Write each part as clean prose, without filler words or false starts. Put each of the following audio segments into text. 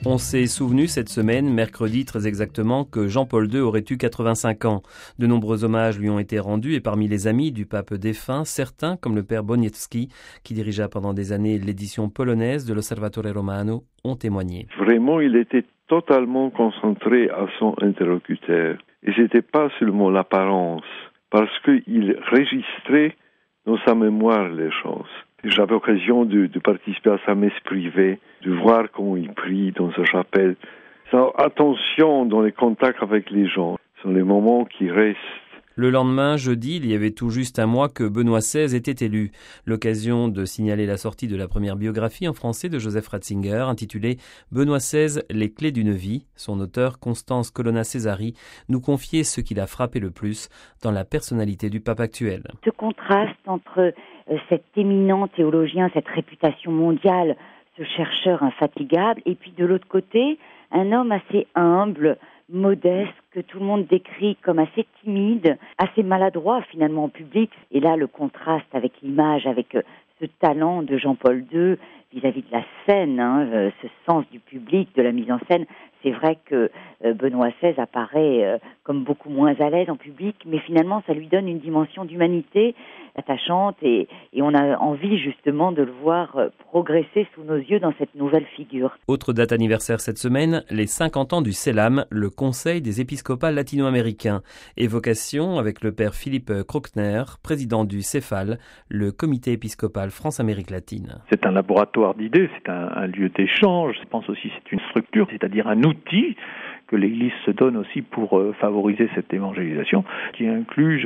On s'est souvenu cette semaine, mercredi très exactement, que Jean-Paul II aurait eu 85 ans. De nombreux hommages lui ont été rendus et parmi les amis du pape défunt, certains, comme le père Boniecki, qui dirigea pendant des années l'édition polonaise de l'Osservatore Romano, ont témoigné. Vraiment, il était totalement concentré à son interlocuteur. Et c'était pas seulement l'apparence, parce qu'il enregistrait dans sa mémoire les choses. J'avais l'occasion de participer à sa messe privée, de voir comment il prie dans sa chapelle. Sa attention dans les contacts avec les gens sont les moments qui restent. Le lendemain, jeudi, il y avait tout juste un mois que Benoît XVI était élu. L'occasion de signaler la sortie de la première biographie en français de Joseph Ratzinger, intitulée « Benoît XVI, les clés d'une vie ». Son auteur, Constance Colonna-Cesari, nous confiait ce qui l'a frappé le plus dans la personnalité du pape actuel. Ce contraste entre cet éminent théologien, cette réputation mondiale, ce chercheur infatigable, et puis de l'autre côté, un homme assez humble, modeste, que tout le monde décrit comme assez timide, assez maladroit finalement en public. Et là, le contraste avec l'image, avec ce talent de Jean-Paul II vis-à-vis de la scène, ce sens du public, de la mise en scène, c'est vrai que Benoît XVI apparaît comme beaucoup moins à l'aise en public, mais finalement ça lui donne une dimension d'humanité attachante et on a envie justement de le voir progresser sous nos yeux dans cette nouvelle figure. Autre date anniversaire cette semaine, les 50 ans du CELAM, le Conseil des épiscopats latino-américains. Évocation avec le père Philippe Krockner, président du CEFAL, le comité épiscopal France-Amérique latine. C'est un laboratoire d'idées, c'est un lieu d'échange, je pense aussi que c'est une structure, c'est-à-dire un outil que l'Église se donne aussi pour favoriser cette évangélisation, qui inclut,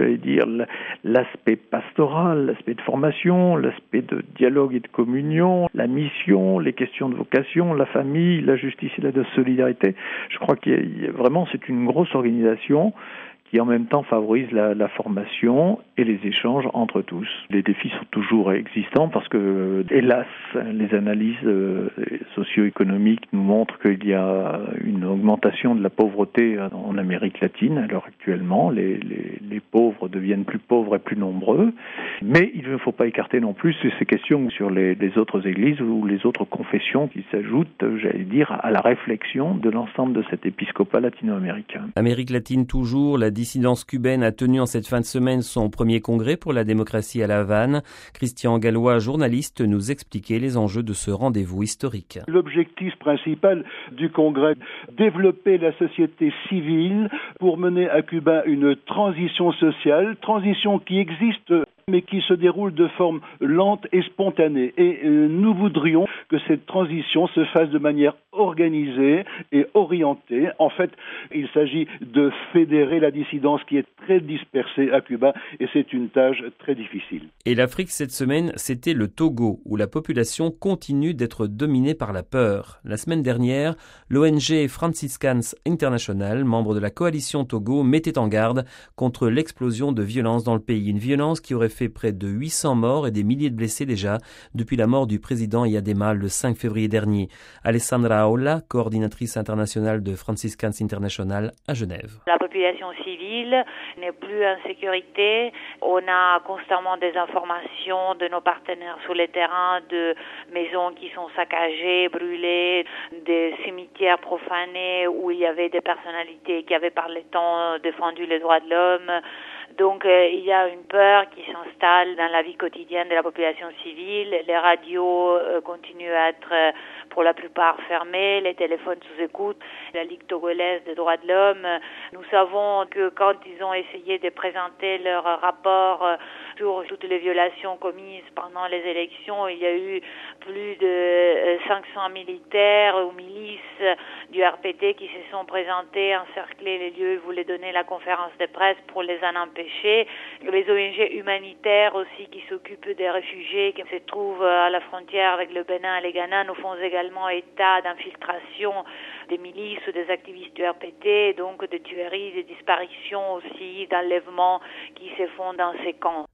l'aspect pastoral, l'aspect de formation, l'aspect de dialogue et de communion, la mission, les questions de vocation, la famille, la justice et la solidarité. Je crois vraiment c'est une grosse organisation qui en même temps favorise la formation et les échanges entre tous. Les défis sont toujours existants parce que, hélas, les analyses socio-économiques nous montrent qu'il y a une augmentation de la pauvreté en Amérique latine. Alors actuellement, les pauvres deviennent plus pauvres et plus nombreux. Mais il ne faut pas écarter non plus ces questions sur les autres églises ou les autres confessions qui s'ajoutent, à la réflexion de l'ensemble de cet épiscopat latino-américain. Amérique latine toujours, la dissidence cubaine a tenu en cette fin de semaine son premier congrès pour la démocratie à La Havane. Christian Gallois, journaliste, nous expliquait les enjeux de ce rendez-vous historique. L'objectif principal du congrès, développer la société civile pour mener à Cuba une transition sociale, transition qui existe mais qui se déroule de forme lente et spontanée. Et nous voudrions que cette transition se fasse de manière organisée et orientée. En fait, il s'agit de fédérer la dissidence qui est très dispersée à Cuba et c'est une tâche très difficile. Et l'Afrique cette semaine, c'était le Togo, où la population continue d'être dominée par la peur. La semaine dernière, l'ONG Franciscans International, membre de la coalition Togo, mettait en garde contre l'explosion de violence dans le pays. Une violence qui aurait fait près de 800 morts et des milliers de blessés déjà depuis la mort du président Yadema le 5 février dernier. Alessandra Aola, coordinatrice internationale de Franciscans International à Genève. La population civile n'est plus en sécurité. On a constamment des informations de nos partenaires sur le terrain, de maisons qui sont saccagées, brûlées, des cimetières profanés où il y avait des personnalités qui avaient par le temps défendu les droits de l'homme. Donc il y a une peur qui s'installe dans la vie quotidienne de la population civile. Les radios continuent à être pour la plupart fermées, les téléphones sous écoute. La Ligue togolaise des droits de l'homme, nous savons que quand ils ont essayé de présenter leur rapport sur toutes les violations commises pendant les élections, il y a eu plus de 500 militaires ou milices du RPT qui se sont présentés, encercler les lieux, voulaient donner la conférence de presse pour les en empêcher. Les ONG humanitaires aussi qui s'occupent des réfugiés qui se trouvent à la frontière avec le Bénin et le Ghana nous font également état d'infiltration des milices ou des activistes du RPT, donc de tueries, de disparitions aussi, d'enlèvements qui se font dans ces camps.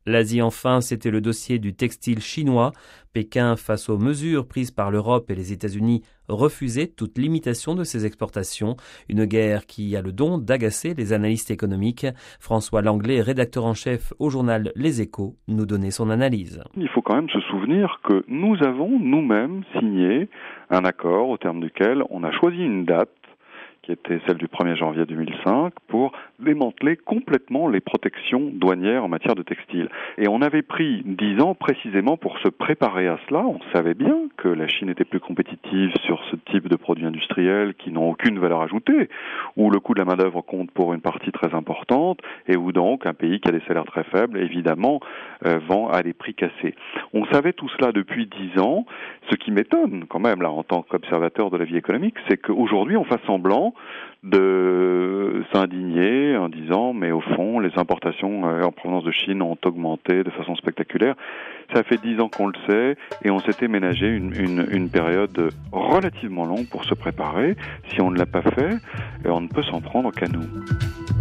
L'Asie enfin, c'était le dossier du textile chinois. Pékin, face aux mesures prises par l'Europe et les États-Unis, refusait toute limitation de ses exportations. Une guerre qui a le don d'agacer les analystes économiques. François Langlais, rédacteur en chef au journal Les Échos, nous donnait son analyse. Il faut quand même se souvenir que nous avons nous-mêmes signé un accord au terme duquel on a choisi une date qui était celle du 1er janvier 2005, pour démanteler complètement les protections douanières en matière de textile. Et on avait pris 10 ans précisément pour se préparer à cela. On savait bien que la Chine était plus compétitive sur ce type de produits industriels qui n'ont aucune valeur ajoutée, où le coût de la main-d'œuvre compte pour une partie très importante, et où donc un pays qui a des salaires très faibles, évidemment, vend à des prix cassés. On savait tout cela depuis 10 ans. Ce qui m'étonne quand même, là, en tant qu'observateur de la vie économique, c'est qu'aujourd'hui, on fasse semblant de s'indigner en disant mais au fond les importations en provenance de Chine ont augmenté de façon spectaculaire. Ça fait 10 ans qu'on le sait et on s'était ménagé une période relativement longue pour se préparer. Si on ne l'a pas fait, on ne peut s'en prendre qu'à nous.